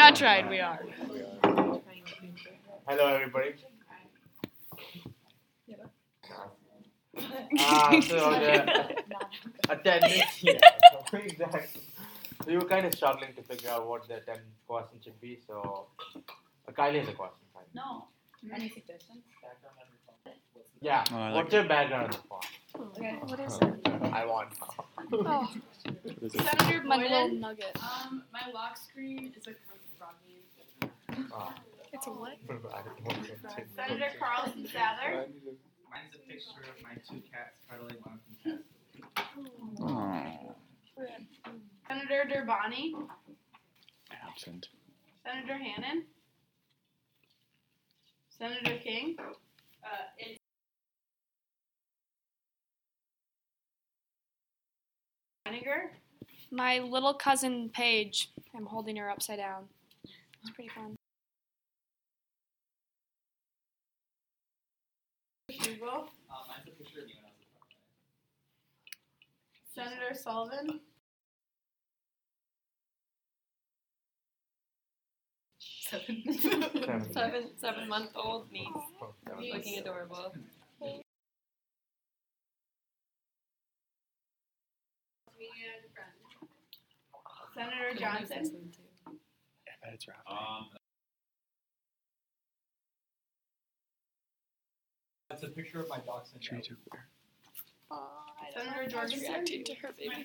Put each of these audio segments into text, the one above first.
That's right, we are. Hello, everybody. So the attendance, yeah, exactly. We were kind of struggling to figure out what the attendance question should be. So, Kylie has a question. No. Any suggestions? Yeah. What's your background on the phone? Okay. What is it? I want. Oh, Senator my little Boyden. nugget. My lock screen is a frog name. Oh. It's a what? I don't know. Senator Carlson Sather. Mine's a picture of my two cats cuddling one from cats. Senator Derbani. Absent. Senator Hannan. Senator King. It's Vinegar. My little cousin Paige. I'm holding her upside down. It's pretty fun. Hugo. Mine's a picture of me when I was Senator Sullivan. Seven-month-old niece. Looking adorable. Senator Johnson. That's right. It's a picture of my dachshund. Senator Jorgensen. Reacting to her baby.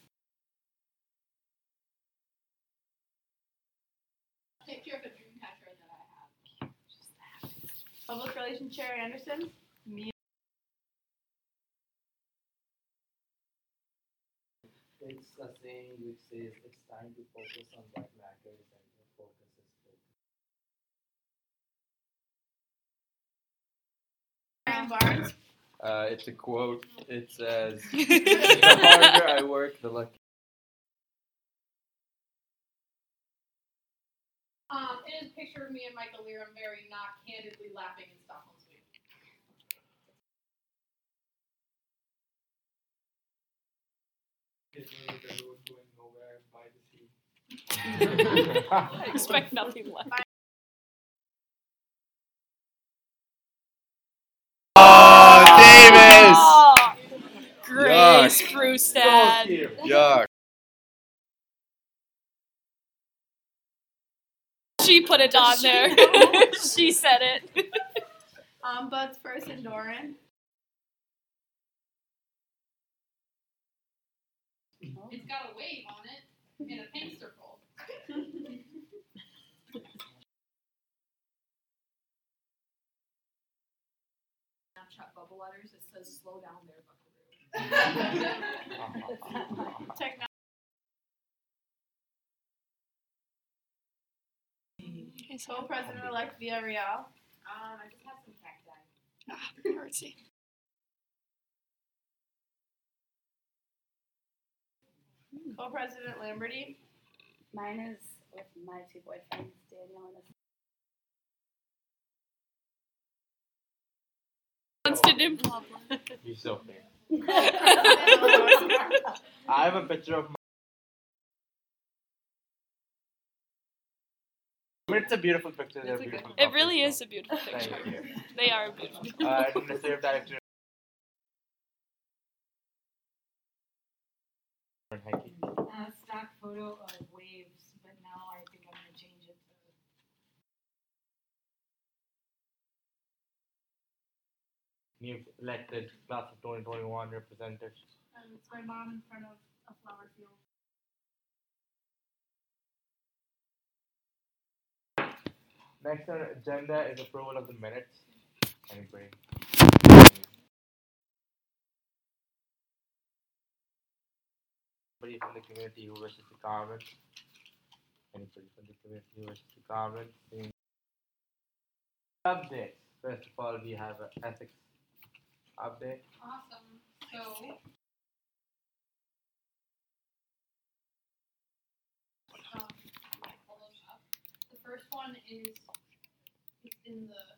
Picture of a dream catcher that I have. Public Relations Chair Anderson. Me. It's a saying which says it's time to focus on what matters and your focus is focus. Aaron Barnes. It's a quote. It says, "The harder I work, the luckier." It is a picture of me and Michael Lear. I'm very not candidly laughing in Stockholm, Sweden. Everyone going nowhere by the sea. I expect nothing less. Oh, Davis! Oh, Grace Yuck. Brewstad. Yuck. She put it on there. She said it. Butts Person Doran. It's got a wave on it in a pink circle. Snapchat bubble letters. It says "Slow down there, Buckaroo." Co-President-elect Villarreal. I just have some cacti. Artsy. Co-President Lamberty. Mine is with my two boyfriends, Daniel and Constant improv. You're so fair. I have a picture of. I mean, it's a beautiful picture. They're beautiful. It really is a beautiful Thank picture. you. They are beautiful. Administrative Director. Hanky. Stock photo of waves, but now I think I'm going to change it to. New elected class of 2021 representatives. It's my mom in front of a flower field. Next on agenda is approval of the minutes. Anybody? Anybody from the community who wishes to comment? Anybody from the community who wishes to comment? Updates. First of all, we have an ethics update. Awesome. So. The first one is it's in the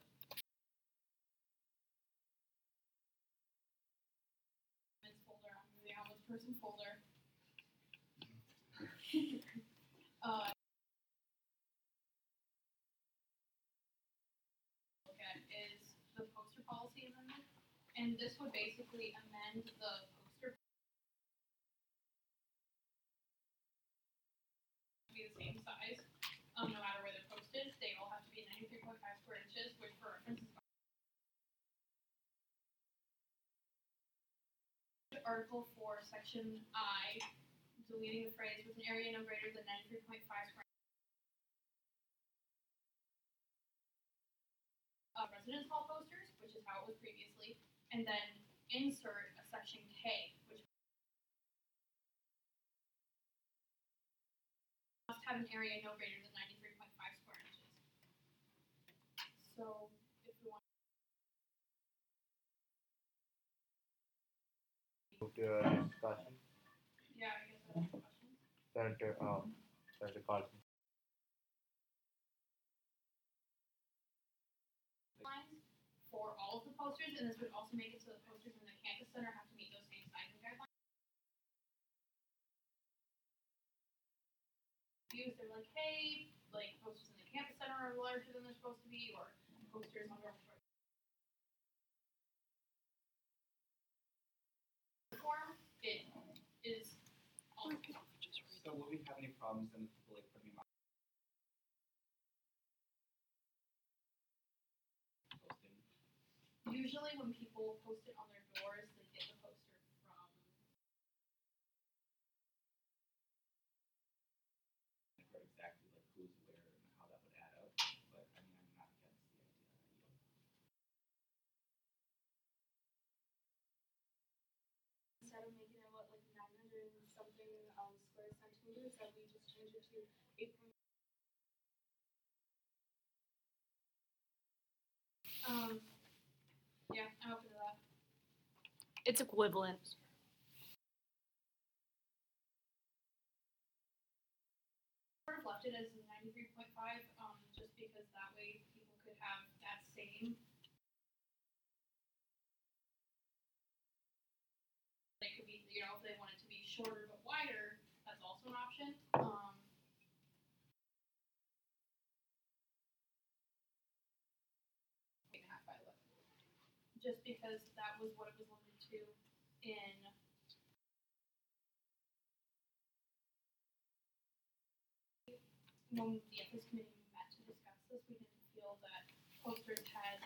folder. I'm moving on with person folder. at is the poster policy amendment. And this would basically amend the poster to be the same size, no matter where they're posted. They all have to be 93.5 square inches, which for reference is Article 4, Section I, deleting the phrase with an area no greater than 93.5 square residence hall posters, which is how it was previously, and then insert a section K, which must have an area no greater than 93.5 square inches. So, if we want Move to your next discussion. yeah, I guess that's the question. Senator Carlson. Lines for all of the posters, and this would also make it so the posters in the campus center have to meet those same sizing guidelines. They're like, hey, like posters in the campus center are larger than they're supposed to be, or posters on dormitory form. It is all. So will we have any problems then with people like putting them out? Posting? Usually when people post it on their doors, they get the poster from. Or exactly like who's where and how that would add up, but I mean, I'm not against the idea. Instead of making it what, like 900 and something square centimeters, that we just change it to 8. Yeah, I'm open to that. It's equivalent. Sort of left it as 93.5, just because that way people could have that same. They could be, you know, if they wanted to be shorter but wider, that's also an option. 8.5 by 11. Just because that was what it was limited to in. When the ethics committee met to discuss this, we didn't feel that posters had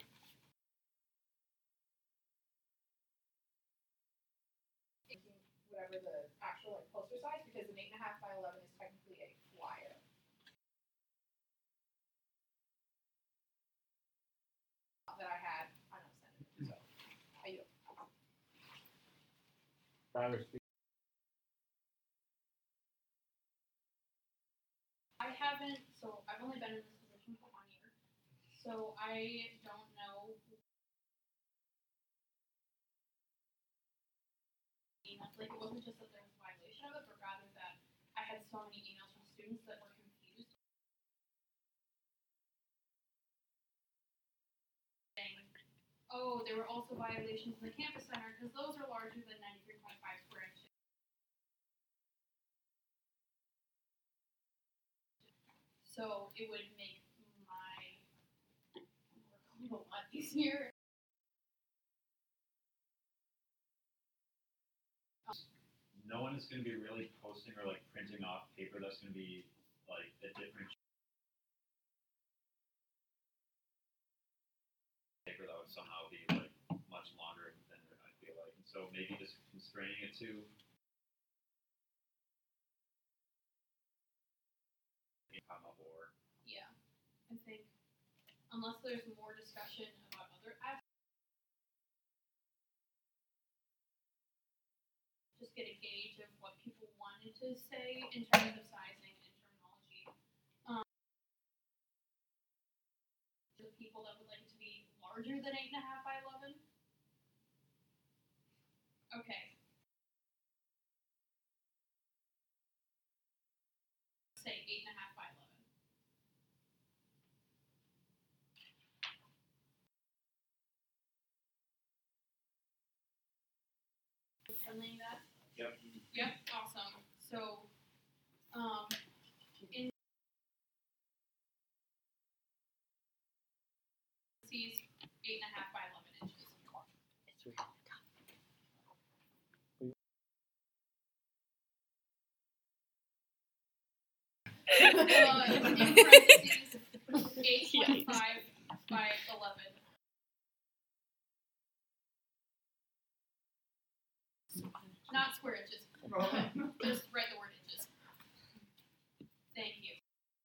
whatever the actual like poster size, because an 8.5 by 11 is technically a flyer. That I had, I don't send it, so I do. Tyler, speak. I haven't, so I've only been in this position for 1 year, so I don't know. Like, it wasn't just that there was a violation of it, but rather that I had so many emails from students that were confused. Saying, oh, there were also violations in the campus center, because those are larger than 93.5 square inches. So it would make my work a lot easier. No one is going to be really posting or like printing off paper that's going to be like a different paper that would somehow be like much longer and thinner, I feel like. And so maybe just constraining it to come up or Yeah, I think unless there's more discussion about other aspects, just get a gauge of what people wanted to say in terms of sizing and terminology. The people that would like it to be larger than 8.5 by 11. Okay. Say 8.5 by 11. Friendly that? Yep. Yep, awesome. So, in 8.5 by 11 inches. In parentheses, 8.5 by 11. Not square inches. Just write the word inches. Thank you.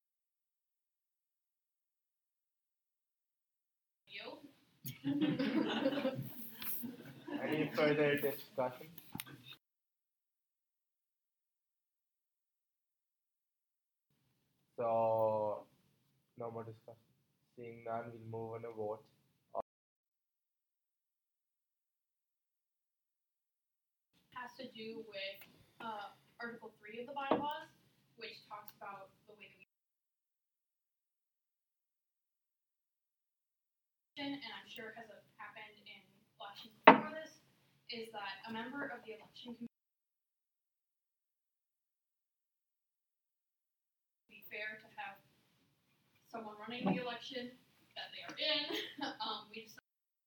Any further discussion? So, no more discussion. Seeing none, we'll move on a vote. Has to do with Article 3 of the bylaws, which talks about the way that we and I'm sure has happened in elections before this, is that a member of the election committee be fair to have someone running the election that they are in. We just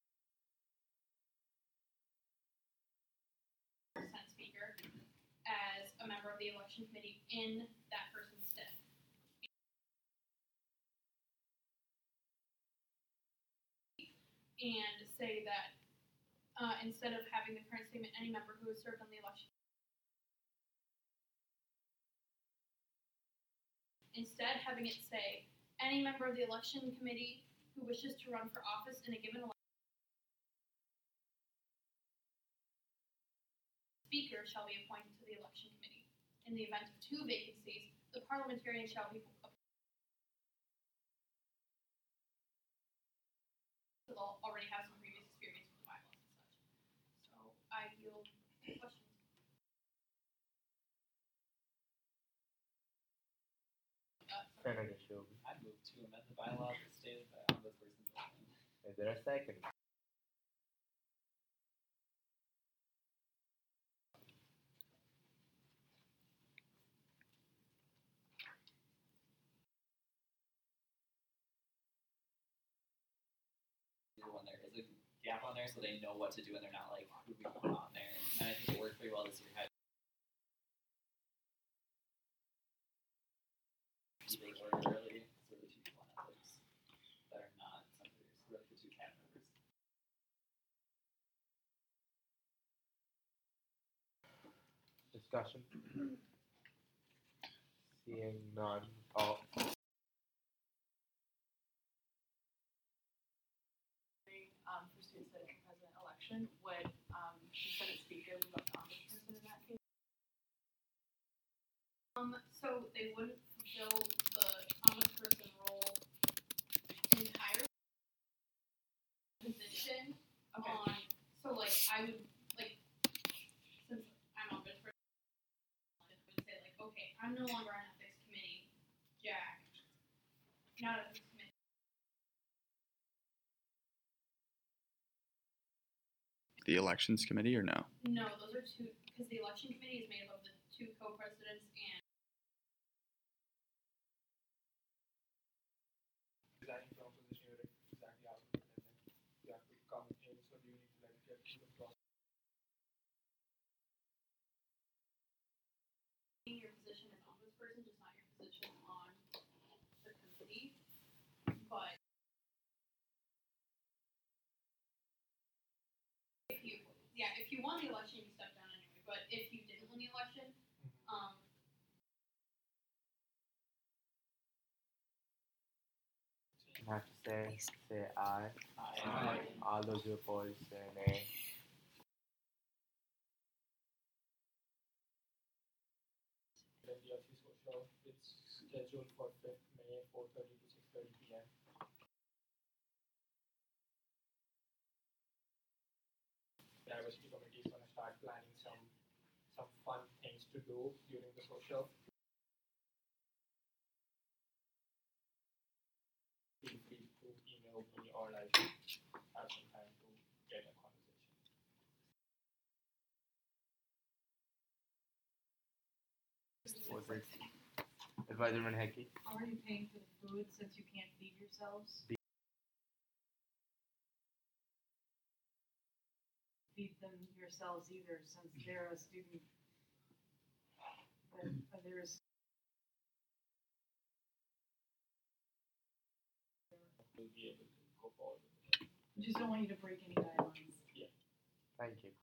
speaker as a member of the election committee in that person's stead. And say that instead of having the current statement, any member who has served on the election. Instead, having it say, any member of the election committee who wishes to run for office in a given election. Speaker shall be appointed to the election committee. In the event of 2 vacancies, the parliamentarian shall be already have some previous experience with the bylaws and such. So I yield questions. Senator Shelby. I move to amend the bylaws as stated by Ombudsperson Bowman. Is there a second? When there is a gap on there, so they know what to do and they're not like, who we put on there. And I think it worked pretty well this year. Keeping order early, so the 2 people on ethics that are not senators, who are the 2 cabinet members. Discussion? Seeing none. Oh, For students that are president election, would instead of speaker, we let the ombudsperson in that case? So they wouldn't fulfill the ombudsperson role entirely. Position on, so like I would like, since I'm ombudsperson, I would say like, okay, I'm no longer on ethics committee, Jack. Not ethics committee. The elections committee or no? No, those are 2, because the election committee is made up of the 2 co-presidents and. Resigning from position, you're exactly out of it, and then you have to come in, so do you need to like get through the process? Your position as ombudsperson, just not your position on the committee. But if you won the election, you step down anyway. But if you didn't win the election, you have to say aye. Aye. All those who oppose say nay. Then the DRC social, it's scheduled for 5th May, 4:30 to 6:30 p.m. Diversity committee is going to start planning some fun things to do during the social. Feel free to email me or like have some time to get a conversation. Was it Advisor Manheki? How are you paying for the food since you can't feed yourselves? yourselves either, since they're a student. But there's. We'll be able to go forward with it. I just don't want you to break any guidelines. Thank you.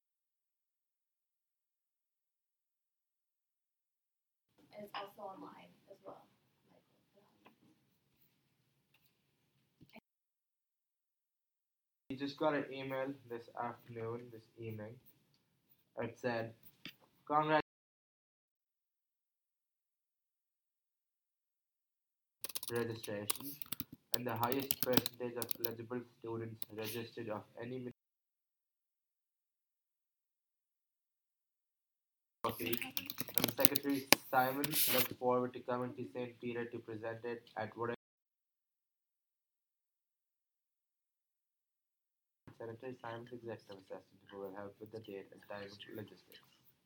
And it's also online as well. Michael put on. We just got an email this afternoon, this evening. It said, "Congrats." Registration and the highest percentage of eligible students registered of any university. And Secretary Simon looks forward to coming to St. Peter to present it at whatever. Secretary Simon's executive assistant who will help with the date and time of logistics.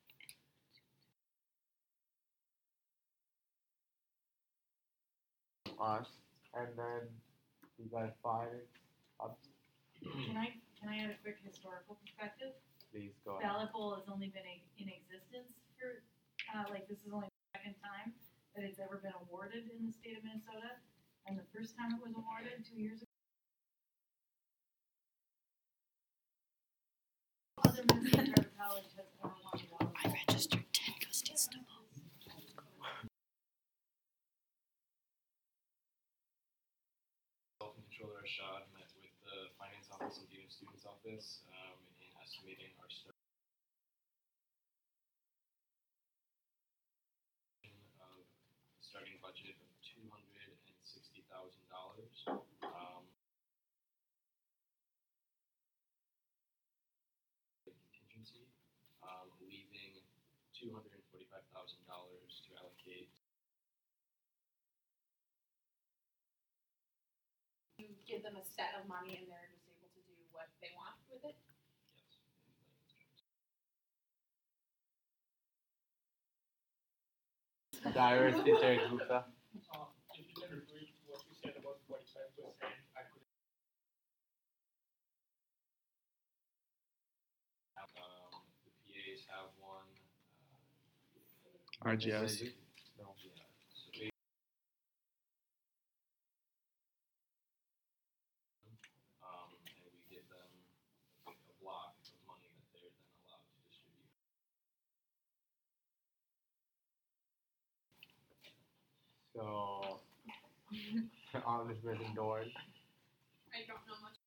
Us, and then we got finance up. Can I add a quick historical perspective? Please go ahead. Ballot Bowl has only been in existence for, this is only the second time that it's ever been awarded in the state of Minnesota. And the first time it was awarded 2 years ago. Other Minnesota college has ever won the Ballot Bowl. I registered 10 trustees to vote. Controller Ashad met with the finance office and dean of students office in estimating our starting budget of $260,000. Contingency, leaving $245,000 to allocate. You give them a set of money and they're just able to do what they want with it? Diversity Chair Gupta. If you can repeat what you said about 45%, I could. The PAs have one. RGS. No. Yeah. So they, and we give them a block of money that they're then allowed to distribute. So, all this was indoors. I don't know much.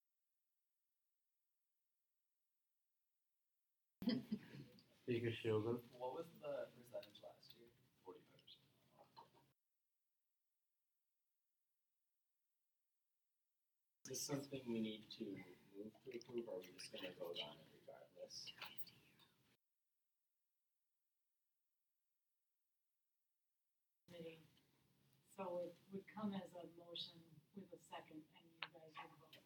Speaker Shugel. What was the percentage last year? 45%. Is this something we need to move to approve, or are we just gonna vote on it regardless? Committee. So it would come as a motion with a second and you guys would vote.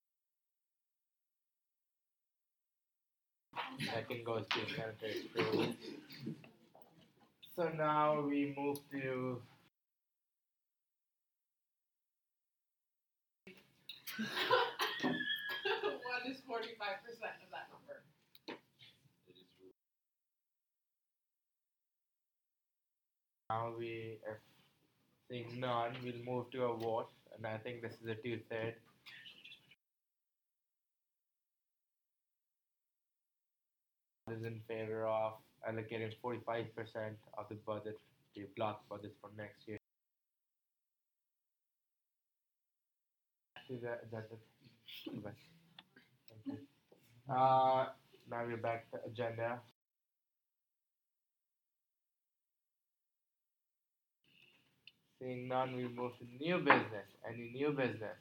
Second goes to Secretary Cruz. So now we move to What is 45% of that number? now we, if seeing none, we'll move to a vote, and I think this is a 2/3. Is in favor of allocating 45% of the budget, the block budget for next year. To the agenda. Okay. Thank you. Now we're back to agenda. Seeing none, we move to new business. Any new business?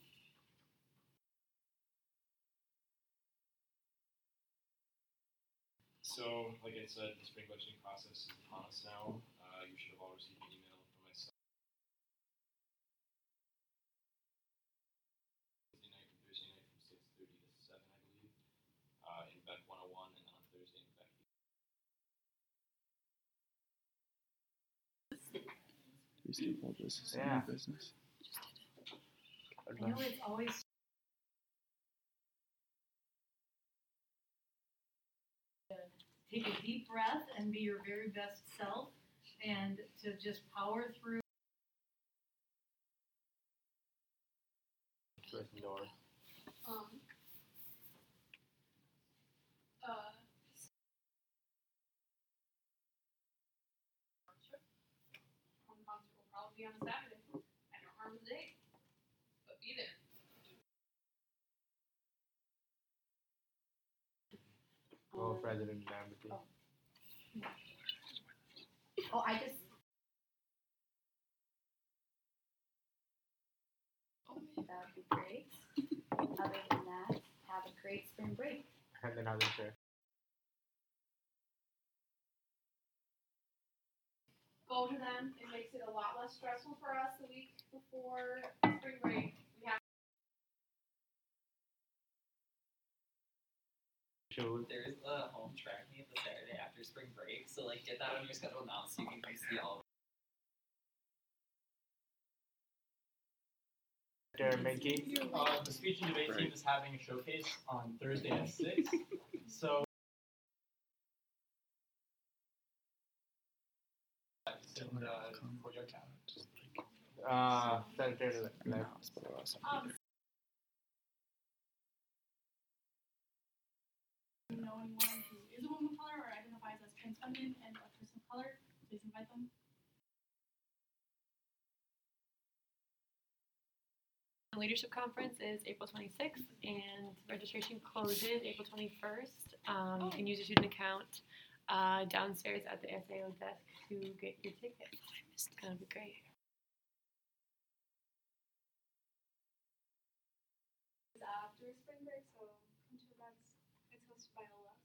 So, like I said, the spring budgeting process is upon us now. You should have all received an email from myself. Wednesday night and Thursday night from 6:30 to 7, I believe, in Beck 101, and on Thursday in Beck. Please do all business and Yeah. new business. I know it's always take a deep breath and be your very best self, and to just power through. Concert will probably be on a Saturday. I don't remember the date, but be there. Oh, President Amity. Oh, I just. That would be great. Other than that, have a great spring break. And then I'll share. Go to them. It makes it a lot less stressful for us the week before spring break. We have There's a home track meet the Saturday after spring break, so like get that on your schedule now so you can come see all of Mickey. The speech and debate team is having a showcase on Thursday at 6. So for your calendar. Saturday live. know anyone who is a woman of color or identifies as trans feminine and a person of color, please invite them. The leadership conference is April 26th, and registration closes April 21st. You can use your student account downstairs at the SAO desk to get your ticket. It's gonna be great. It's after spring break, so come to events. It's hosted by OLS.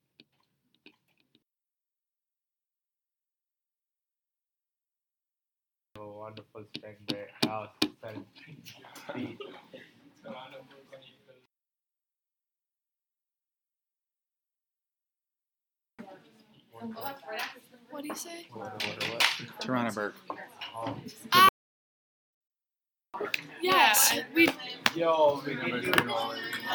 Oh, wonderful spring break. House, speed. What do you say? Torontoburg. Yes, we. Yo, we need to know.